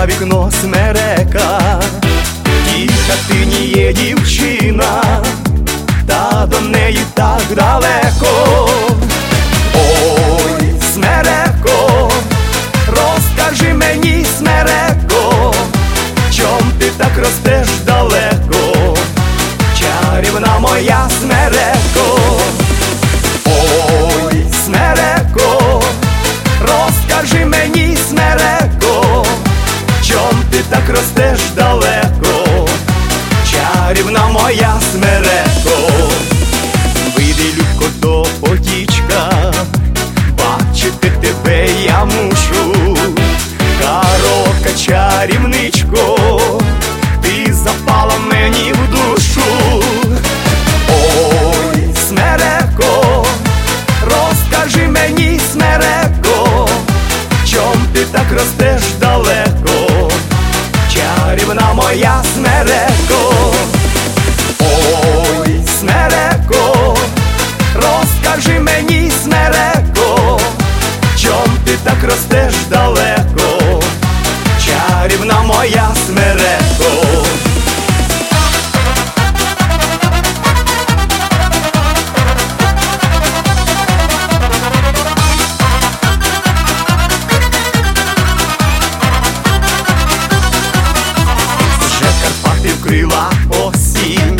за вікно смерека, в тій хатині є дівчина, та до неї так далеко. Ой, смереко, розкажи мені, смереко, чом ти так ростеш далеко, чарівна моя смереко. Ой, смереко, розкажи мені, смереко, чом ти так ростеш далеко, чарівна моя смереко. Вийди, любко, до потічка, бачити тебе я мушу. Коротка чарівничко, ти запала мені в душу. Ой, смереко, розкажи мені, смереко, чом ти так ростеш далеко, чарівна моя смереко. Ой, смереко, розкажи мені, смереко, чом ти так ростеш далеко, чарівна моя смереко. Вкрила осінь,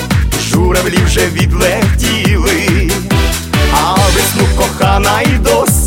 журавлі вже відлетіли, а весну кохана й досі